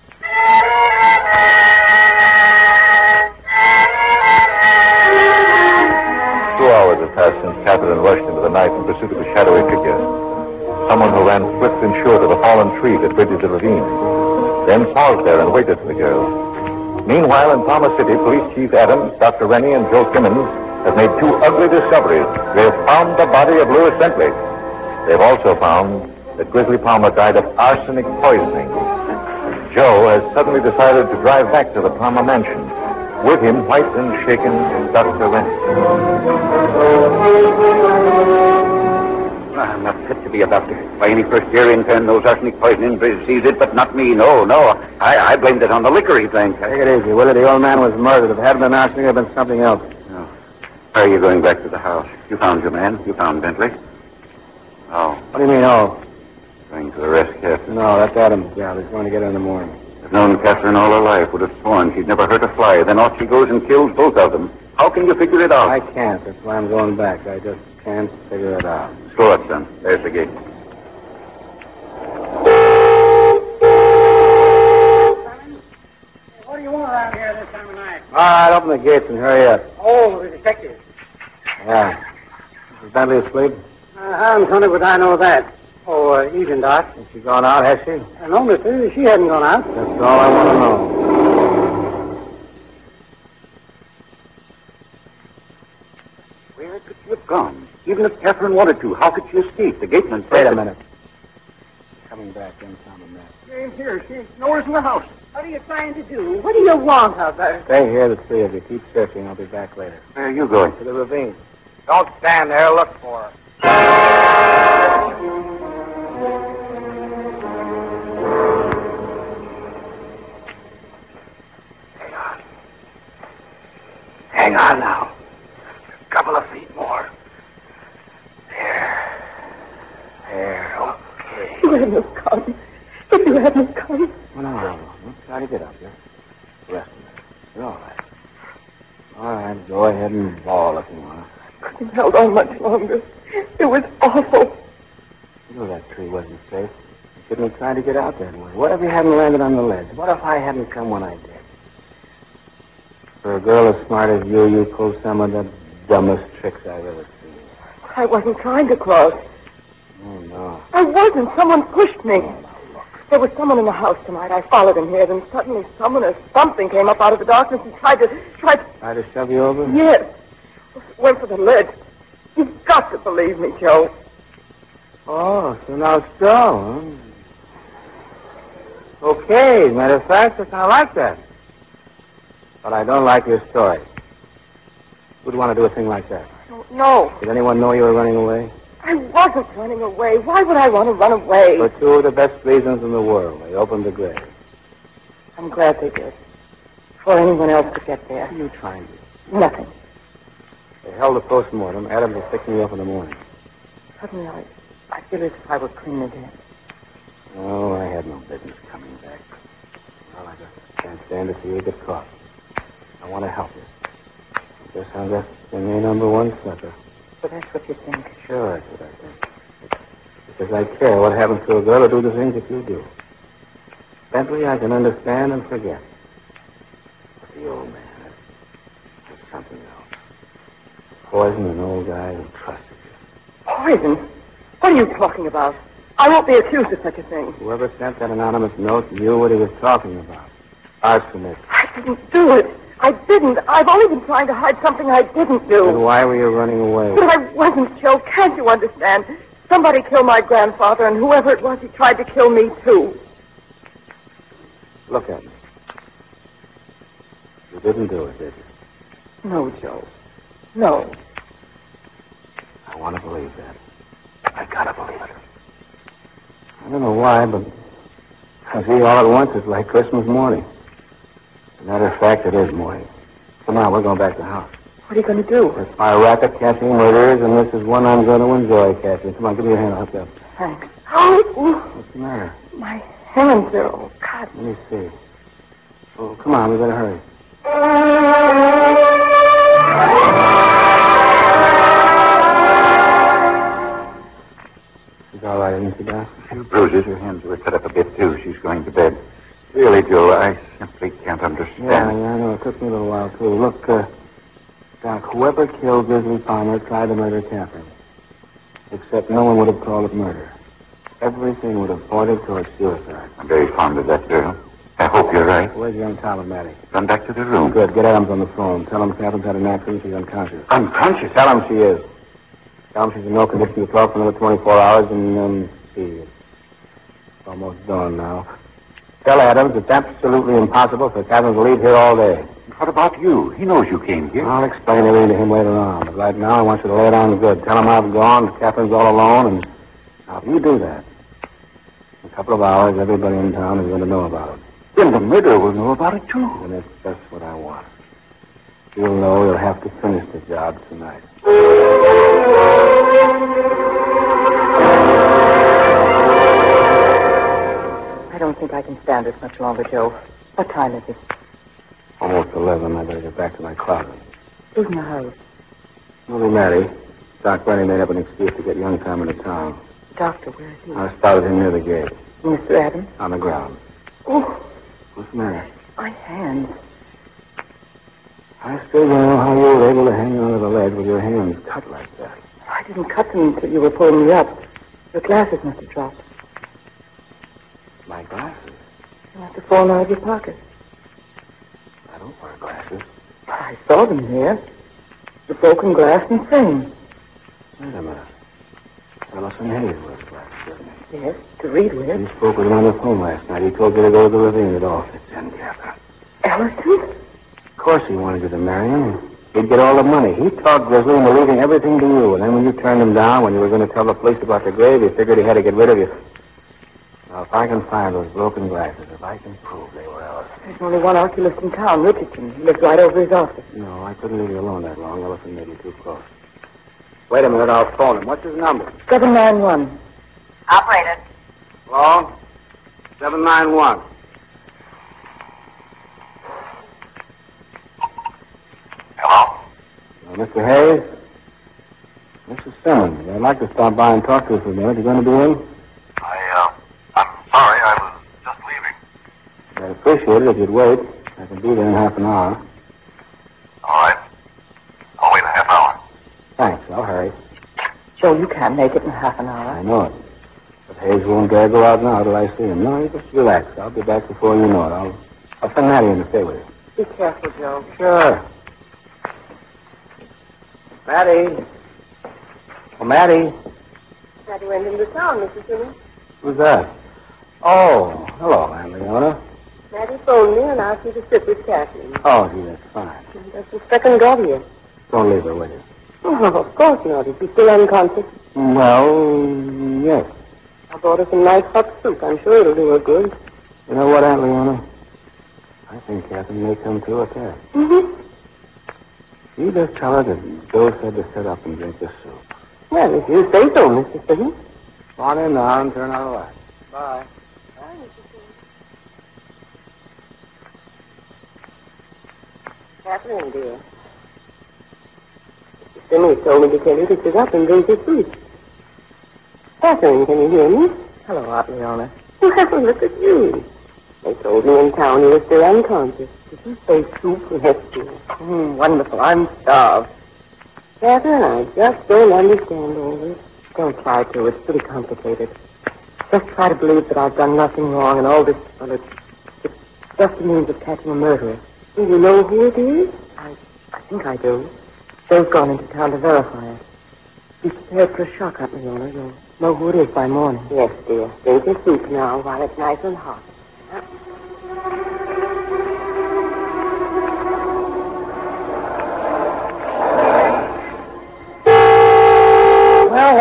2 hours have passed since Catherine rushed into the night in pursuit of a shadowy figure. Someone who ran swift and sure to the fallen tree that bridges the ravine. Then paused there and waited for the girl. Meanwhile, in Palmer City, Police Chief Adams, Dr. Rennie, and Joe Simmons have made 2 ugly discoveries. They've found the body of Louis Bentley. They've also found that Grizzly Palmer died of arsenic poisoning. Joe has suddenly decided to drive back to the Palmer mansion. With him, white and shaken, is Dr. Rennie. I'm not fit to be a doctor. Why, any first-year intern knows arsenic poisoning sees it, but not me. No. I blamed it on the liquor, he thinks. Take it easy, Willie. The old man was murdered. If it hadn't been arsenic, it would have been something else. No. Why are you going back to the house? You found your man. You found Bentley. Oh. What do you mean, oh? Going to arrest Catherine. No, that's Adam's job. He's going to get her in the morning. I've known Catherine all her life. Would have sworn she'd never hurt a fly. Then off she goes and kills both of them. How can you figure it out? I can't. That's why I'm going back. I just can't figure it out. Go up, son. There's the gate. What do you want around here this time of night? All right, open the gates and hurry up. Oh, the detective. Yeah. Is Bentley asleep? How in thunder would I know that? Oh, evening, Doc. Has she gone out, has she? No, mister. She hasn't gone out. That's all I want to know. Where could she have gone? Even if Catherine wanted to, how could she escape? The gateman said... Wait a minute. Coming back in, Tom and Matt. She ain't here. She ain't nowhere in the house. What are you trying to do? What do you want of her? Stay here, the 3 of you. Keep searching. I'll be back later. Where are you going? To the ravine. Don't stand there. Look for her. Hang on now. A couple of feet more. There, okay. You hadn't come. If you hadn't come. Well, no. Try to get up, yeah? Rest a minute. You're all right. All right, go ahead and bawl if you want. I couldn't have held on much longer. It was awful. You know that tree wasn't safe. You shouldn't have tried to get out that way. What if you hadn't landed on the ledge? What if I hadn't come when I did? For a girl as smart as you pulled some of the dumbest tricks I've ever seen. I wasn't trying to cross. Oh, no. I wasn't. Someone pushed me. There was someone in the house tonight. I followed him here. Then suddenly someone or something came up out of the darkness and tried to... Try to shove you over? Yes. Went for the ledge. You've got to believe me, Joe. Oh, so now it's so, huh? Okay, matter of fact, I like that. But I don't like your story. Who'd want to do a thing like that? No. Did anyone know you were running away? I wasn't running away. Why would I want to run away? For 2 of the best reasons in the world. They opened the grave. I'm glad they did. Before anyone else could get there. What are you trying to do? Nothing. They held a postmortem. Adams was picking you up in the morning. Suddenly, I feel as if I were clean again. Oh, I had no business coming back. Well, I just can't stand to see you get caught. I want to help you. I guess I'm just your number 1 sucker. But that's what you think. Sure, that's what I think. Because I care what happens to a girl who do the things that you do. Bentley, I can understand and forget. But the old man, that's something else. Poison an old guy who trusted you. Poison? What are you talking about? I won't be accused of such a thing. Whoever sent that anonymous note knew what he was talking about. Arsenic. I didn't do it. I didn't. I've only been trying to hide something I didn't do. Then why were you running away? But I wasn't, Joe. Can't you understand? Somebody killed my grandfather, and whoever it was, he tried to kill me, too. Look at me. You didn't do it, did you? No, Joe. No. want to believe that. I gotta believe it. I don't know why, but I see all at once it's like Christmas morning. As a matter of fact, it is morning. So now we're going back to the house. What are you going to do? It's my racket catching murderers, and this is one I'm going to enjoy catching. Come on, give me your hand. I'll help you up. Thanks. Oh, What's the matter? my hands are all cut. Let me see. Oh, come on, we better hurry. She's all right, isn't she, Doc? A few bruises. Her hands were cut up a bit, too. She's going to bed. Really, Joe, I simply can't understand. Yeah, I know. It took me a little while, too. Look, Doc, whoever killed Grizzly Palmer tried to murder Catherine. Except no one would have called it murder. Everything would have pointed towards suicide. I'm very fond of that girl. I hope you're right. Where's young Tom and Mattie? Run back to the room. Good. Get Adams on the phone. Tell him Catherine's had an accident. She's unconscious. Unconscious? Tell him she is. Tell him she's in no condition to talk for another 24 hours, and then see. It's almost dawn now. Tell Adams it's absolutely impossible for Catherine to leave here all day. What about you? He knows you came here. I'll explain everything to him later on. But right now, I want you to lay it on good. Tell him I've gone, that Catherine's all alone, and now if you do that, in a couple of hours, everybody in town is going to know about it. Then the murderer will know about it, too. And that's just what I want. You'll know you'll have to finish the job tonight. I don't think I can stand this much longer, Joe. What time is it? Almost 11. I better get back to my closet. Who's in the house? Only Mattie. Doc Rennie made up an excuse to get young Tom into town. Doctor, where is he? I spotted him near the gate. Mr. Adams? On the ground. Oh, What's the matter? my hands. I still don't know how you were able to hang onto the ledge with your hands cut like that. I didn't cut them until you were pulling me up. Your glasses must have dropped. My glasses? They must have fallen out of your pocket. I don't wear glasses. I saw them there. The broken glass and frame. Wait a minute. Ellison Hayes wears glasses, doesn't he? Yes, to read with. He spoke with him on the phone last night. He told you to go to the ravine. It all fits in, Catherine. Ellison? Of course he wanted you to marry him. He'd get all the money. He talked Grizzly into leaving everything to you. And then when you turned him down, when you were going to tell the police about the grave, he figured he had to get rid of you. Now, if I can find those broken glasses, if I can prove they were Ellison. There's only one oculist in town, Richardson. He lives right over his office. No, I couldn't leave you alone that long. Ellison made you too close. Wait a minute, I'll phone him. What's his number? 791. Operator. Hello? 791. Hello? Mr. Hayes? Mrs. Simmons, I'd like to stop by and talk to you for a minute. You going to be in? I'm sorry. I was just leaving. I'd appreciate it if you'd wait. I can be there in half an hour. All right. I'll wait a half hour. Thanks, I'll hurry. Joe, you can't make it in half an hour. I know it. But Hayes won't dare go out now till I see him. No, you just relax. I'll be back before you know it. I'll send Mattie in to stay with you. Be careful, Joe. Sure. Mattie. Oh, Mattie. Mattie went into town, Mrs. Simmons. Who's that? Oh, hello, Aunt Leona. Mattie phoned me and asked me to sit with Catherine. Oh, gee, that's fine. That's the second of you. Don't leave her with you. Oh, of course not. Is she still unconscious? Well, yes. I bought her some nice hot soup. I'm sure it'll do her good. You know what, Aunt Leona? I think Catherine may come to at that. Mm-hmm. You just tell her that Joe said to sit up and drink the soup. Well, if you say so, Mr. Simmons. Come on in now and turn out the light. Bye. Bye, Mr. Simmons. Catherine, dear. Mr. Simmons told me to tell you to sit up and drink your soup. Catherine, can you hear me? Hello, Aunt Leona. Well, look at you. They told me in town you were still unconscious. Did you say soup? Yes, dear. Wonderful. I'm starved. Catherine, I just don't understand all this. Don't try to. It's pretty complicated. Just try to believe that I've done nothing wrong and all this, well, it's just a means of catching a murderer. Do you know who it is? I think I do. Joe's gone into town to verify it. Be prepared for a shock, Aunt Leona. You'll know who it is by morning. Yes, dear. Drink your soup now while it's nice and hot.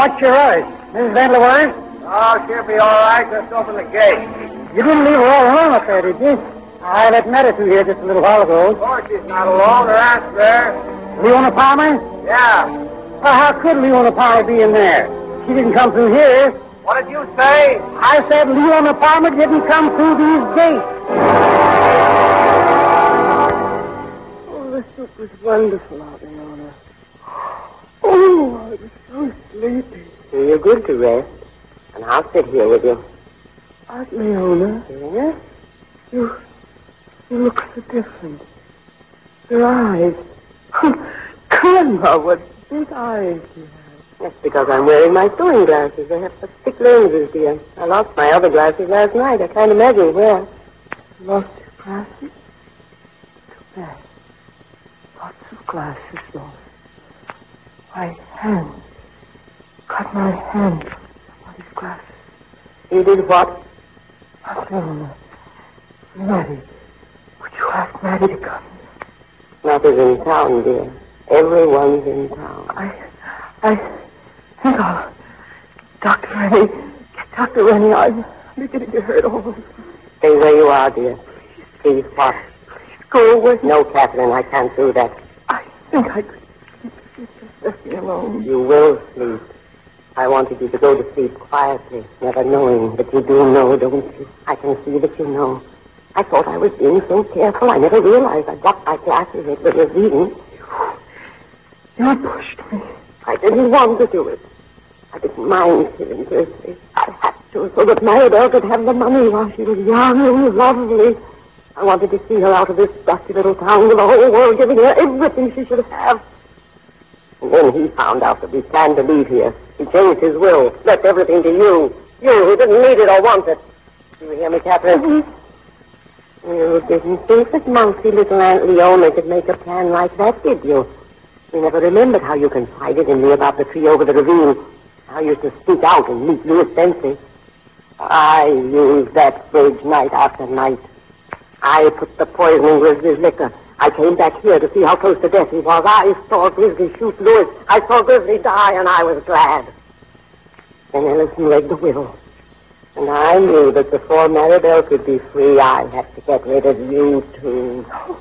watch your eyes. Mrs. Vanderwine? Oh, she'll be all right. Just open the gate. You didn't leave her all alone up there, did you? I let Meredith through here just a little while ago. Of course she's not alone. Her aunt's there. Leona Palmer? Yeah. Well, how could Leona Palmer be in there? She didn't come through here. What did you say? I said Leona Palmer didn't come through these gates. Oh, the soup was wonderful, Aunt Leona. Oh, I was so sleepy. You're good to rest, and I'll sit here with you. Aunt Leona, Yes? you look so different. Your eyes. Grandma, what big eyes you have. That's because I'm wearing my sewing glasses. They have such thick lenses, dear. I lost my other glasses last night. I can't imagine where. Lost your glasses? Too bad. Lots of glasses lost. My hand. Cut my hand from somebody's glasses. You did what? Aunt Leona. Maddie. Would you ask Maddie to come? Nothing's in town, dear. Everyone's in town. I think I'll... Dr. Rennie. Get Dr. Rennie. I'm beginning to hurt all over. Stay where you are, dear. Please, what? Please go away. No, Catherine, I can't do that. I think I could sleep if you just left me alone. You will sleep. I wanted you to go to sleep quietly, never knowing that you do know, don't you? I can see that you know. I thought I was being so careful. I never realized I dropped my glasses at the ravine. You pushed me. I didn't want to do it. I didn't mind killing Grizzly. I had to, so that Maribel could have the money while she was young and lovely. I wanted to see her out of this dusty little town with the whole world giving her everything she should have. And then he found out that we planned to leave here. He changed his will, left everything to you. You who didn't need it or want it. Do you hear me, Catherine? Mm-hmm. You didn't think that mousy little Aunt Leona could make a plan like that, did you? You never remembered how you confided in me about the tree over the ravine. How you used to speak out and meet Louis Bentley. I used that stage night after night. I put the poison in Grizzly's liquor. I came back here to see how close to death he was. I saw Grizzly shoot Louis. I saw Grizzly die, and I was glad. Then Ellison read the will. And I knew that before Maribel could be free, I had to get rid of you, too.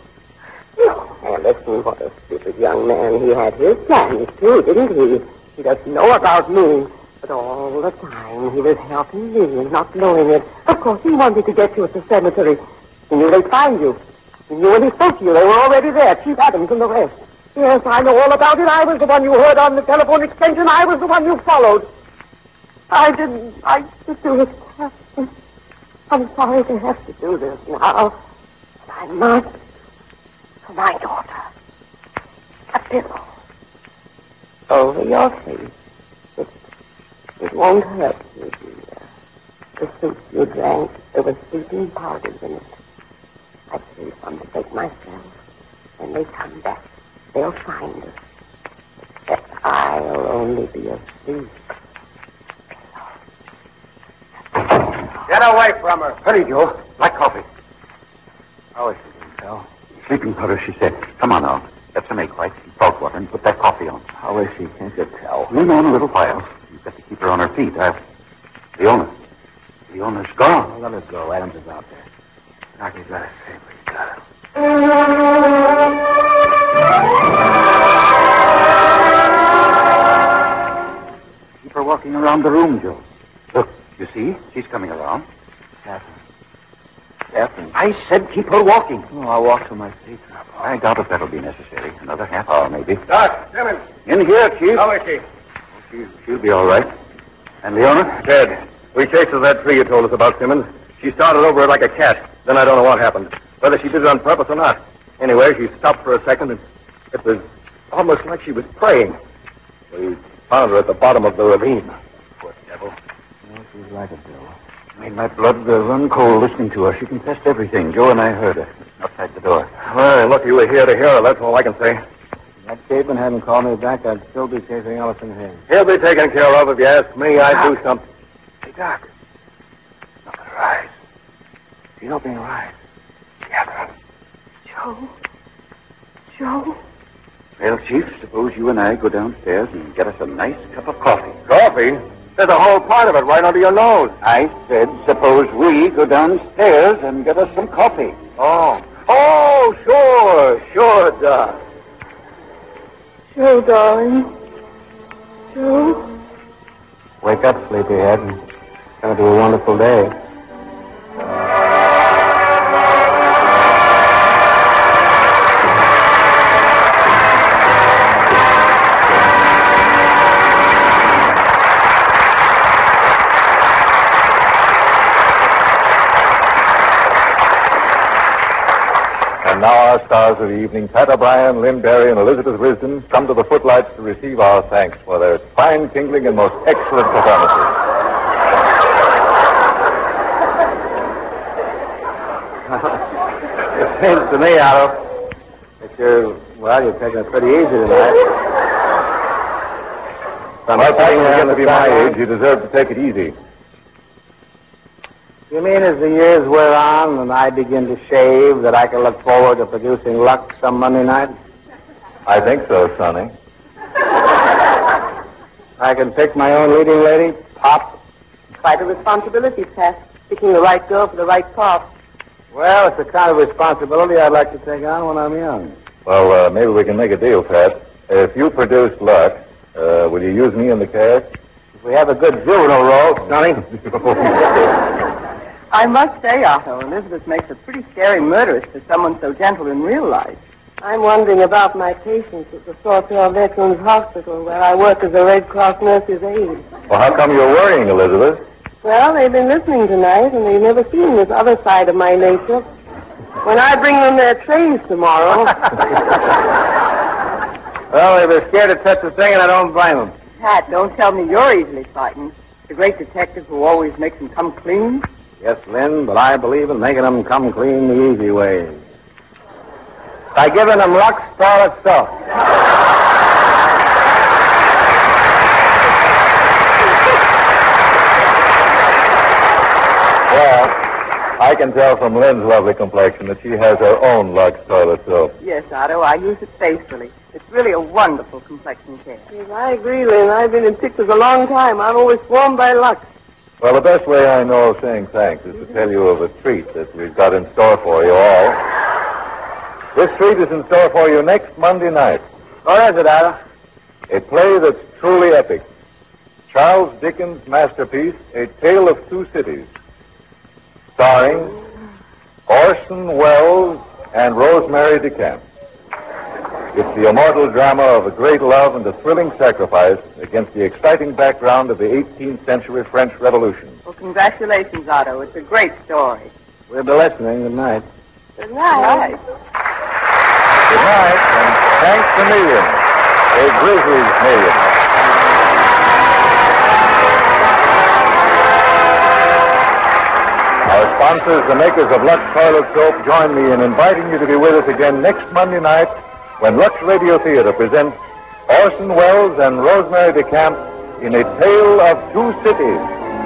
No. Ellison, what a stupid young man. He had his plans, too, didn't he? He doesn't know about me. But all the time, he was helping me and not knowing it. Of course, he wanted to get you at the cemetery. He knew they'd find you. He knew when he spoke to you, they were already there, Chief Adams and the rest. Yes, I know all about it. I was the one you heard on the telephone extension. I was the one you followed. I didn't like to do it, Captain. I'm sorry to have to do this now. But I must. For my daughter. A pillow. Over your face. It won't hurt you, dear. The soup you drank, there was sleeping powders in it. I saved some to take myself. When they come back, they'll find us. Except I'll only be asleep. Get away from her. Hurry, Joe. Black coffee. How is she, Sal? Sleeping powder, she said. Come on now. Get some egg whites and salt water and put that coffee on. How is she? Can't you tell? We'll know in a little while. You've got to keep her on her feet. Leona's gone. Oh, let her go. Adams is out there. Doctor's got to say what he's got. Keep her walking around the room, Joe. Look, you see? She's coming around. Catherine. I said keep her walking. Oh, I'll walk till my feet drop. I doubt if that'll be necessary. Another half hour, maybe. Doc, Simmons. In here, Chief. How is she? She'll be all right. And Leona? Dead. We chased her to that tree you told us about, Simmons. She started over it like a cat. Then I don't know what happened. Whether she did it on purpose or not. Anyway, she stopped for a second, and it was almost like she was praying. We found her at the bottom of the ravine. Poor devil. Oh, she's like a devil. Made my blood run cold listening to her. She confessed everything. Joe and I heard her outside the door. Well, lucky you were here to hear her. That's all I can say. If that Capeman hadn't called me back, I'd still be chasing Ellison Hayes. He'll be taken care of if you ask me. I'd do something. Hey, Doc. Look at her eyes. She's opening her eyes. Catherine. Joe? Well, Chief, suppose you and I go downstairs and get us a nice cup of coffee. Coffee? There's a whole part of it right under your nose. I said, suppose we go downstairs and get us some coffee. Oh, sure, Doc. Joe, darling. Joe? Wake up, sleepyhead. It's going to be a wonderful day. And now our stars of the evening, Pat O'Brien, Lynn Barry, and Elizabeth Risden, come to the footlights to receive our thanks for their fine, tingling, and most excellent performances. It seems to me, Otto, that you're taking it pretty easy tonight. Well, Pat, when you get to be my age, you deserve to take it easy. You mean as the years wear on and I begin to shave that I can look forward to producing luck some Monday night? I think so, Sonny. I can pick my own leading lady, Pop. Quite a responsibility, Pat. Picking the right girl for the right part. Well, it's the kind of responsibility I'd like to take on when I'm young. Well, maybe we can make a deal, Pat. If you produce luck, will you use me in the cast? If we have a good juvenile role, Sonny. I must say, Otto, Elizabeth makes a pretty scary murderess for someone so gentle in real life. I'm wondering about my patients at the Sawtell Veterans Hospital, where I work as a Red Cross nurse's aide. Well, how come you're worrying, Elizabeth? Well, they've been listening tonight, and they've never seen this other side of my nature. When I bring them their trays tomorrow... Well, they were scared to touch the thing, and I don't blame them. Pat, don't tell me you're easily frightened. The great detective who always makes them come clean. Yes, Lynn, but I believe in making them come clean the easy way. By giving them luck, scarlet stuff. Well, I can tell from Lynn's lovely complexion that she has her own Lux toilet soap. Yes, Otto, I use it faithfully. It's really a wonderful complexion care. Yes, I agree, Lynn. I've been in pictures a long time. I'm always swarmed by luck. Well, the best way I know of saying thanks is to tell you of a treat that we've got in store for you all. This treat is in store for you next Monday night. What is it, Otto? A play that's truly epic. Charles Dickens' masterpiece, A Tale of Two Cities. Starring Orson Welles and Rosemary DeCamp. It's the immortal drama of a great love and a thrilling sacrifice against the exciting background of the 18th century French Revolution. Well, congratulations, Otto. It's a great story. We'll be listening. Good night. Good night. Good night, and thanks a million. A Grizzlies million. Our sponsors, the makers of Lux Toilet Soap, join me in inviting you to be with us again next Monday night when Lux Radio Theater presents Orson Welles and Rosemary DeCamp in A Tale of Two Cities.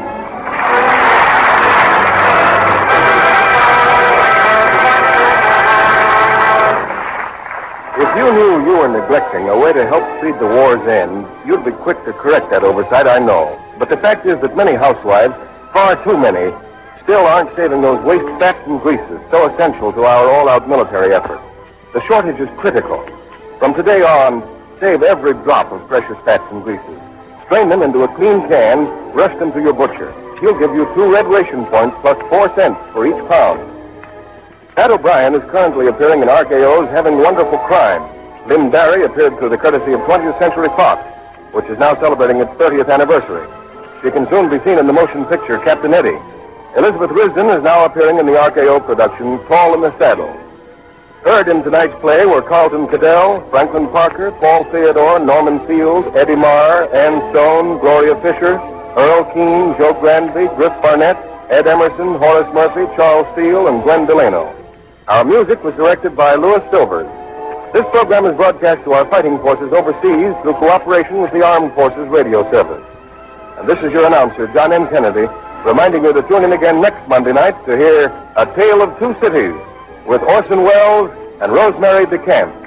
If you knew you were neglecting a way to help speed the war's end, you'd be quick to correct that oversight, I know. But the fact is that many housewives, far too many, still aren't saving those waste fats and greases so essential to our all-out military effort. The shortage is critical. From today on, save every drop of precious fats and greases. Strain them into a clean can, rush them to your butcher. He'll give you 2 red ration points plus 4 cents for each pound. Pat O'Brien is currently appearing in RKO's Having Wonderful Crime. Lynn Barry appeared through the courtesy of 20th Century Fox, which is now celebrating its 30th anniversary. She can soon be seen in the motion picture Captain Eddie. Elizabeth Risden is now appearing in the RKO production Tall in the Saddle. Heard in tonight's play were Carlton Cadell, Franklin Parker, Paul Theodore, Norman Field, Eddie Marr, Ann Stone, Gloria Fisher, Earl Keane, Joe Granby, Griff Barnett, Ed Emerson, Horace Murphy, Charles Steele, and Gwen Delano. Our music was directed by Louis Silvers. This program is broadcast to our fighting forces overseas through cooperation with the Armed Forces Radio Service. And this is your announcer, John M. Kennedy, reminding you to tune in again next Monday night to hear A Tale of Two Cities with Orson Welles and Rosemary DeCamp.